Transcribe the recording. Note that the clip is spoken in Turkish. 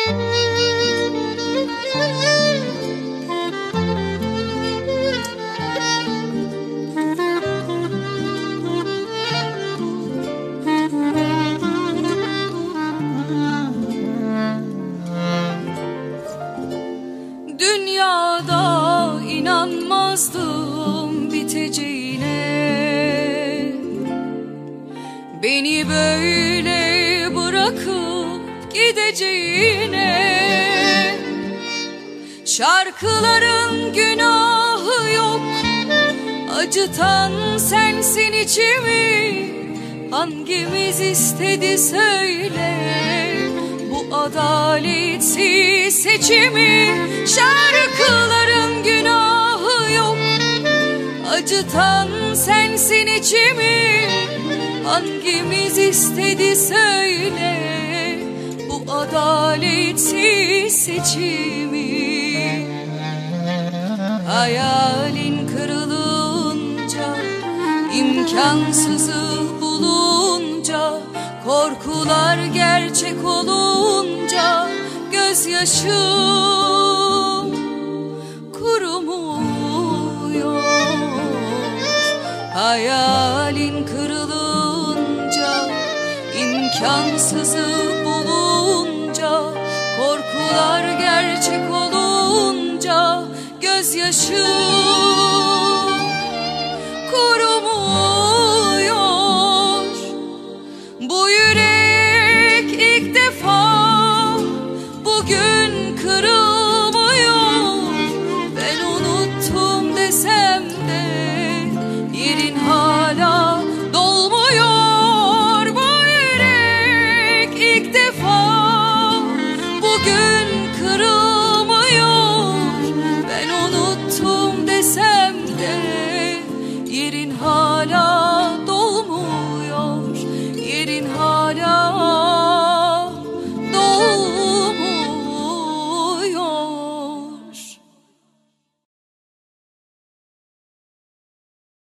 Dünyada inanmazdım biteceğine, beni böyle bırakıp gideceğine. Şarkıların günahı yok, acıtan sensin içimi. Hangimiz istedi söyle bu adaletsiz seçimi? Şarkıların günahı yok, acıtan sensin içimi. Hangimiz istedi söyle bu adaletsiz seçimi? Hayalin kırılınca, imkansızı bulunca, korkular gerçek olunca, gözyaşım kurumuyor. Hayalin kırılınca, imkansızı bulunca, korkular gerçek olunca, gözyaşım kurumuyor.